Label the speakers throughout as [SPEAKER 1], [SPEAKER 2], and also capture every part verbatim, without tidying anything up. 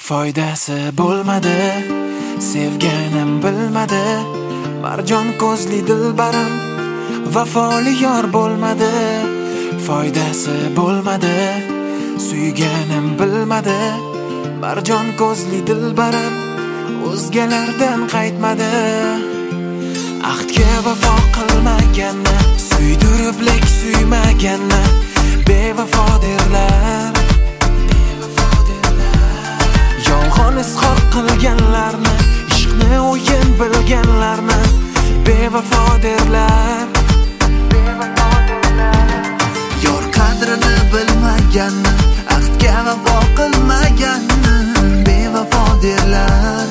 [SPEAKER 1] Foydasi bo'lmadi, sevganim bilmadi. Marjon ko'zli dilbarim vafoli yor bo'lmadi. Foydasi bo'lmadi, suyganim bilmadi. Marjon ko'zli dilbarim o'zgalardan qaytmadi. Ahdga vafo qilmaganni, suydiriblik suymaganni bevafo derlar. Yolg'on izhor qilganlarni, ishqni o'yin bilganlarni bevafo derlar.
[SPEAKER 2] Yor qadrini bilmaganni, ahdga vafo qilmaganni bevafo derlar.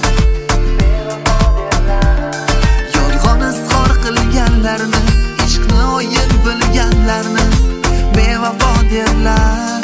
[SPEAKER 2] Yolg'on izhor qilganlarni, ishqni o'yin bilganlarni bevafo derlar.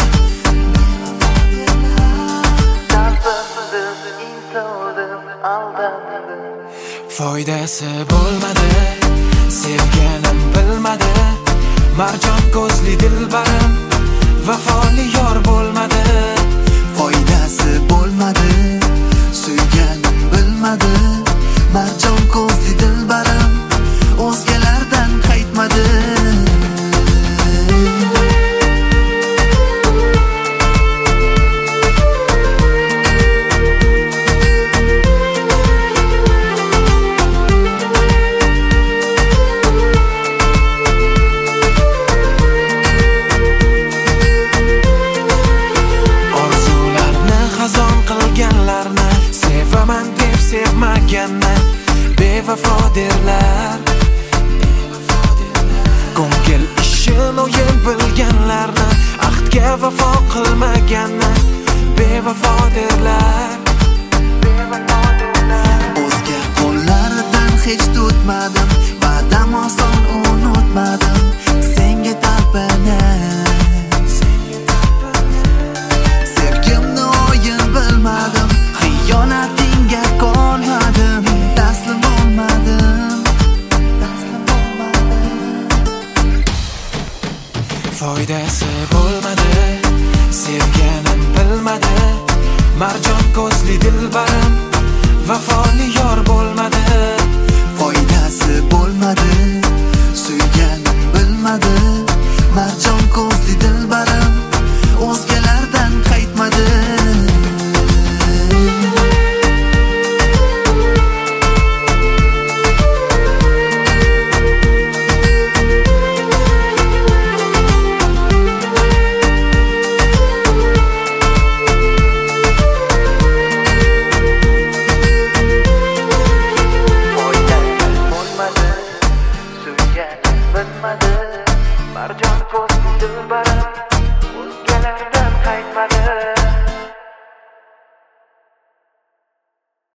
[SPEAKER 1] Foydasi bo'lmadi, sevganim bilmadi. Marjon ko'zli dilbarim vafoli yor bo'lmadi.
[SPEAKER 2] Foydasi bo'lmadi, suyganim bilmadi. Marjon ko'zli dilbarim o'zgalardan qaytmadi.
[SPEAKER 1] Sevaman deb sevmaganni bevafo derlar. Ko'ngil ishin o'yin bilganlarni, ahdga vafo qilmaganni bevafo derlar.
[SPEAKER 2] O'zga qo'llaridan hech tutmadim, va'dam oson unutmadim. Senga talpinib, sevgimni o'yin bilmadim. Xiyonatingga qolmadim, taslim bo'lmadim, taslim bo'lmadim.
[SPEAKER 1] Foydasi bo'lmadi, sevganim bilmadi. Marjon ko'zli dilbarim vafoli yor bo'lmadi.
[SPEAKER 2] Foydasi bo'lmadi, suyganim bilmadi. Marjon ko'zli dilbarim o'zgalardan qaytmadi.
[SPEAKER 1] Marjon ko'zli dilbarim o'zgalardan